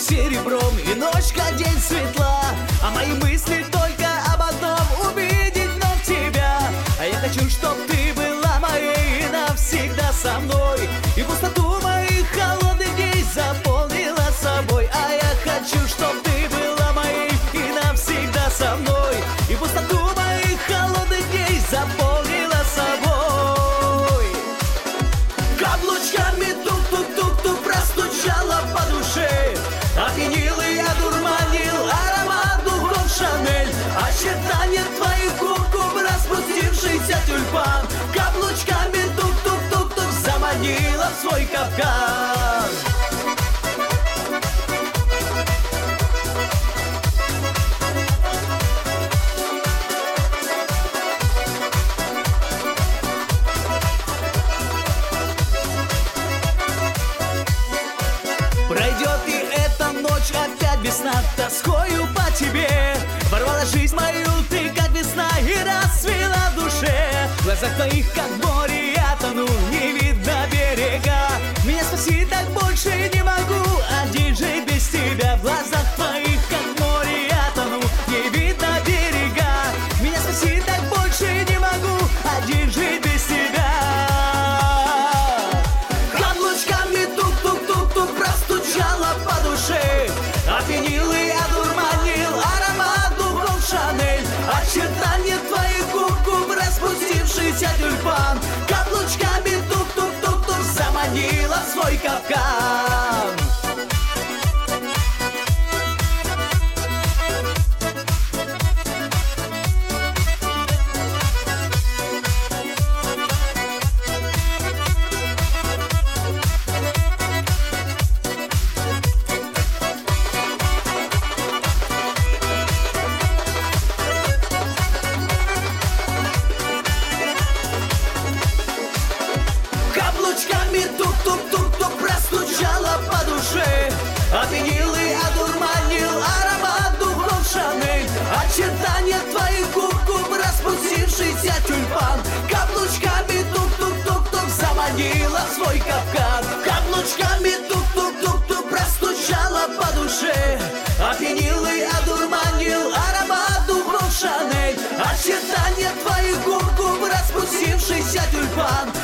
серебром, и ночь как день светла. А мои мысли только об одном — увидеть вновь тебя. А я хочу, чтоб ты была моей и навсегда со мной, и пустоту моих холодных дней заполнила собой. А я хочу, чтоб ты была моей и навсегда со мной, и пустоту моих холодных дней заполнила собой. Каблучками тук-тук-тук-тук простучала по душе, опьянил и одурманил аромат духов Шанель. Очертания твоих губ, распустившийся тюльпан, каблучками тук-тук-тук-тук заманила в свой капкан. Пройдет и эта ночь опять без сна, тоскою по тебе. Ворвала жизнь мою ты, как весна, и расцвела в душе. В глазах твоих, как море, я тону, не видно берега. Меня спаси, так больше не могу один жить без тебя. В глазах твоих, как море, я тону, не видно берега. Меня спаси, так больше не могу один жить без тебя. Каблучками тук-тук-тук-тук простучала по душе, опьянил и одурманил аромат духов Шанель. Очертания твоих губ, распустившийся тюльпан, каблучками тук-тук-тук-тук заманила в свой капкан. Каблучками тук-тук-тук-тук простучала по душе, опьянил и одурманил аромат духов Шанель. Очертания твоих губ, распустившийся тюльпан, каблучками тук-тук-тук-тук заманила в свой капкан. Каблучками тук-тук-тук-тук простучала по душе, опьянил и одурманил аромат духов Шанель. Очертания твоих губ, распустившийся тюльпан,